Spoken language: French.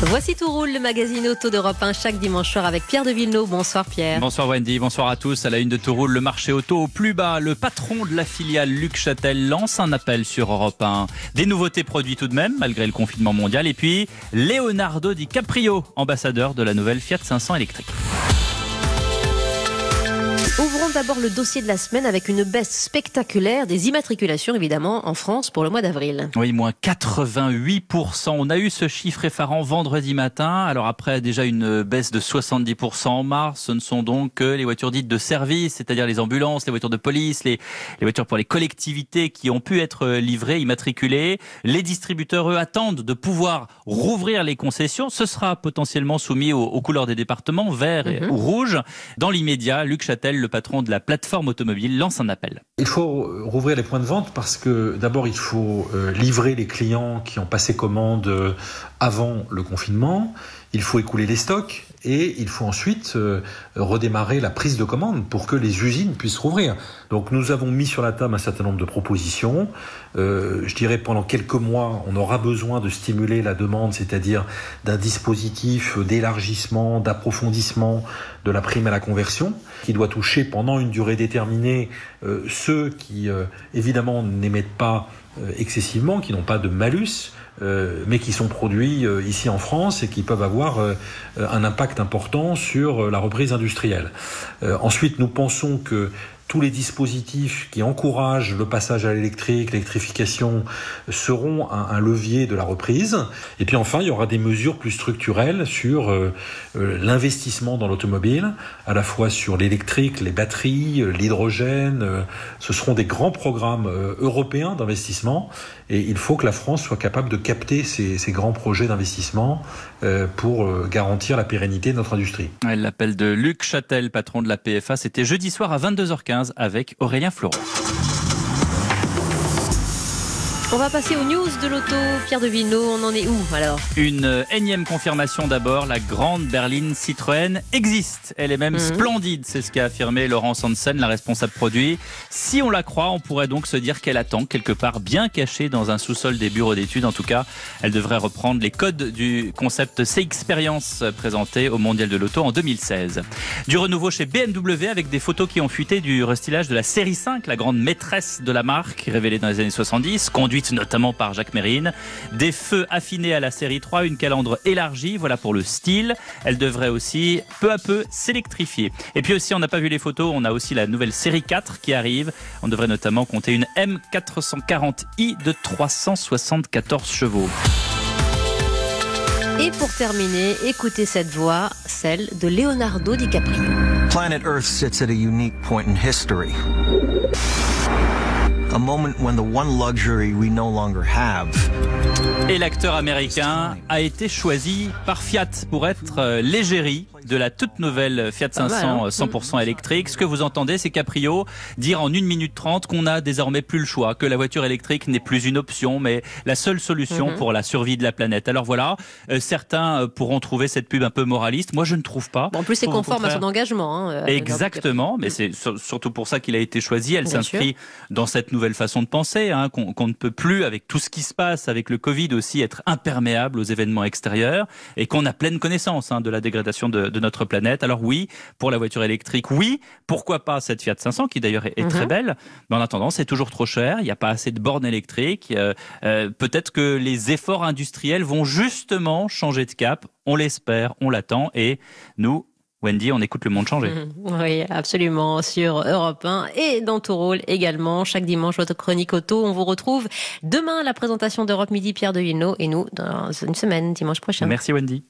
Voici Tout roule, le magazine auto d'Europe 1 chaque dimanche soir avec Pierre de Villeneuve. Bonsoir Pierre. Bonsoir Wendy, bonsoir à tous. À la une de Tout roule, le marché auto au plus bas. Le patron de la filiale Luc Chatel lance un appel sur Europe 1. Des nouveautés produits tout de même, malgré le confinement mondial. Et puis, Leonardo DiCaprio, ambassadeur de la nouvelle Fiat 500 électrique. Ouvrons d'abord le dossier de la semaine avec une baisse spectaculaire des immatriculations, évidemment, en France pour le mois d'avril. Oui, moins 88%. On a eu ce chiffre effarant vendredi matin. Alors après déjà une baisse de 70% en mars, ce ne sont donc que les voitures dites de service, c'est-à-dire les ambulances, les voitures de police, les voitures pour les collectivités qui ont pu être livrées, immatriculées. Les distributeurs, eux, attendent de pouvoir rouvrir les concessions. Ce sera potentiellement soumis aux couleurs des départements, vert ou rouge. Dans l'immédiat, Luc Chatel, le patron de la plateforme automobile, lance un appel. Il faut rouvrir les points de vente parce que d'abord il faut livrer les clients qui ont passé commande avant le confinement, il faut écouler les stocks et il faut ensuite redémarrer la prise de commande pour que les usines puissent rouvrir. Donc nous avons mis sur la table un certain nombre de propositions. Je dirais pendant quelques mois, on aura besoin de stimuler la demande, c'est-à-dire d'un dispositif d'élargissement, d'approfondissement de la prime à la conversion qui doit toucher pendant une durée déterminée ceux qui évidemment n'émettent pas excessivement, qui n'ont pas de malus, mais qui sont produits ici en France et qui peuvent avoir un impact important sur la reprise industrielle. Ensuite, nous pensons que tous les dispositifs qui encouragent le passage à l'électrique, l'électrification, seront un levier de la reprise. Et puis enfin, il y aura des mesures plus structurelles sur l'investissement dans l'automobile, à la fois sur l'électrique, les batteries, l'hydrogène. Ce seront des grands programmes européens d'investissement et il faut que la France soit capable de capter ces grands projets d'investissement pour garantir la pérennité de notre industrie. L'appel de Luc Chatel, patron de la PFA, c'était jeudi soir à 22h15 avec Aurélien Florent. On va passer aux news de l'auto. Pierre de Villeneuve, on en est où alors ? Une énième confirmation d'abord, la grande berline Citroën existe. Elle est même splendide, c'est ce qu'a affirmé Laurence Hansen, la responsable produit. Si on la croit, on pourrait donc se dire qu'elle attend quelque part bien cachée dans un sous-sol des bureaux d'études. En tout cas, elle devrait reprendre les codes du concept C-Experience présenté au Mondial de l'Auto en 2016. Du renouveau chez BMW avec des photos qui ont fuité du restylage de la série 5, la grande maîtresse de la marque, révélée dans les années 70, conduite notamment par Jacques Mérine. Des feux affinés à la série 3, une calandre élargie, voilà pour le style. Elle devrait aussi peu à peu s'électrifier. Et puis aussi, on n'a pas vu les photos, on a aussi la nouvelle série 4 qui arrive. On devrait notamment compter une M440i de 374 chevaux. Et pour terminer, écoutez cette voix, celle de Leonardo DiCaprio. Planet Earth sits at a unique point in history. A moment when the one luxury we no longer have. Et l'acteur américain a été choisi par Fiat pour être l'égérie de la toute nouvelle Fiat 500 100% électrique. Ce que vous entendez, c'est Caprio dire en 1 minute 30 qu'on n'a désormais plus le choix, que la voiture électrique n'est plus une option, mais la seule solution pour la survie de la planète. Alors voilà, certains pourront trouver cette pub un peu moraliste. Moi, je ne trouve pas. Bon, en plus, c'est conforme à son engagement. Exactement, mais c'est surtout pour ça qu'il a été choisi. Elle s'inscrit dans cette nouvelle façon de penser, qu'on ne peut plus, avec tout ce qui se passe, avec le Covid aussi, être imperméable aux événements extérieurs et qu'on a pleine connaissance de la dégradation de notre planète. Alors oui, pour la voiture électrique, oui, pourquoi pas cette Fiat 500 qui d'ailleurs est très belle, mais en attendant, c'est toujours trop cher, il n'y a pas assez de bornes électriques. Peut-être que les efforts industriels vont justement changer de cap, on l'espère, on l'attend et nous, Wendy, on écoute le monde changer. Oui, absolument, sur Europe 1 et dans Tout roule également. Chaque dimanche, votre chronique auto. On vous retrouve demain à la présentation d'Europe Midi, Pierre de Villeneuve, et nous dans une semaine, dimanche prochain. Merci Wendy.